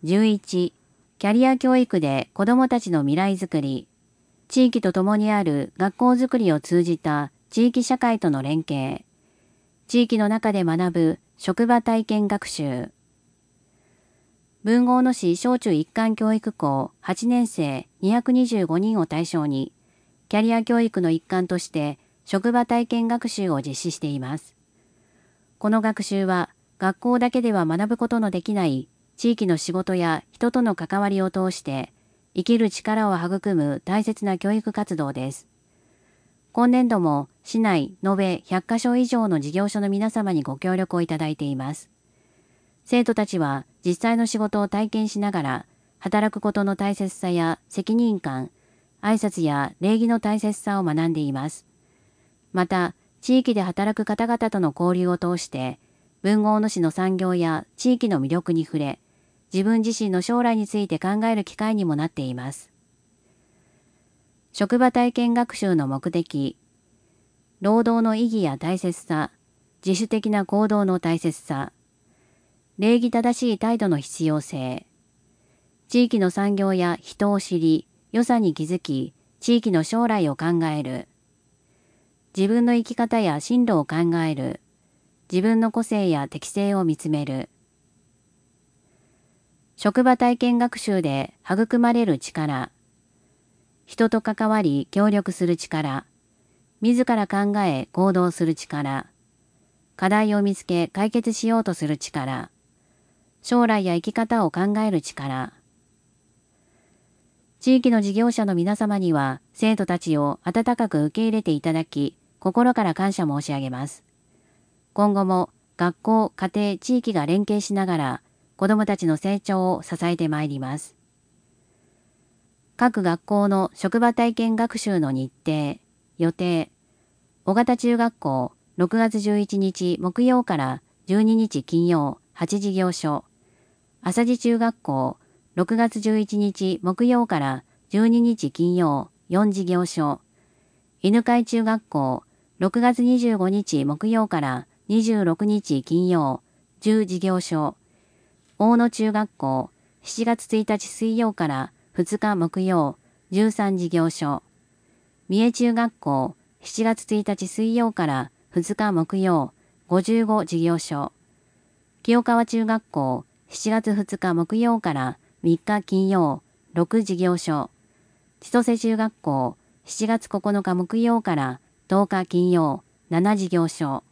11、キャリア教育で子どもたちの未来づくり。地域とともにある学校づくりを通じた地域社会との連携。地域の中で学ぶ職場体験学習。豊後大野市小中一貫教育校8年生225人を対象に、キャリア教育の一環として職場体験学習を実施しています。この学習は学校だけでは学ぶことのできない地域の仕事や人との関わりを通して生きる力を育む大切な教育活動です。今年度も市内延べ100カ所以上の事業所の皆様にご協力をいただいています。生徒たちは実際の仕事を体験しながら、働くことの大切さや責任感、挨拶や礼儀の大切さを学んでいます。また、地域で働く方々との交流を通して、豊後大野市の産業や地域の魅力に触れ、自分自身の将来について考える機会にもなっています。職場体験学習の目的、労働の意義や大切さ、自主的な行動の大切さ、礼儀正しい態度の必要性、地域の産業や人を知り、良さに気づき、地域の将来を考える、自分の生き方や進路を考える、自分の個性や適性を見つめる。職場体験学習で育まれる力、人と関わり協力する力、自ら考え行動する力、課題を見つけ解決しようとする力、将来や生き方を考える力。地域の事業者の皆様には生徒たちを温かく受け入れていただき、心から感謝申し上げます。今後も学校、家庭、地域が連携しながら子どもたちの成長を支えてまいります。各学校の職場体験学習の日程、予定。尾形中学校6月11日木曜から12日金曜8事業所。朝地中学校6月11日木曜から12日金曜4事業所。犬飼中学校6月25日木曜から26日金曜10事業所。大野中学校7月1日水曜から2日木曜13事業所。三重中学校7月1日水曜から2日木曜55事業所。清川中学校7月2日木曜から3日金曜6事業所。千歳中学校7月9日木曜から10日金曜7事業所。